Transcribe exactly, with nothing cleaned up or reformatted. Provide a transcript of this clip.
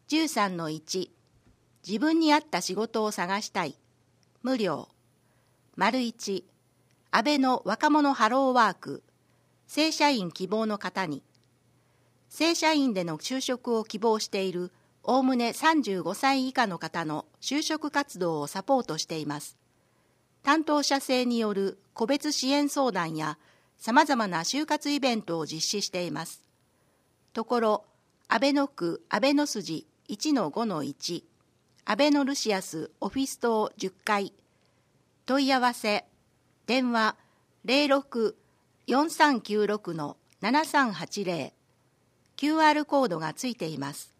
じゅうさんのいち、自分に合った仕事を探したい。無料。丸いち、安倍の若者ハローワーク。正社員希望の方に。正社員での就職を希望しているおおむねさんじゅうごさい以下の方の就職活動をサポートしています。担当者制による個別支援相談やさまざまな就活イベントを実施しています。ところ、安倍の区安倍の筋 いちのごのいち、安倍のルシアスオフィス棟じゅっかい、問い合わせ、電話 ゼロろく よんさんきゅうろく ななさんはちゼロ、キューアール コードがついています。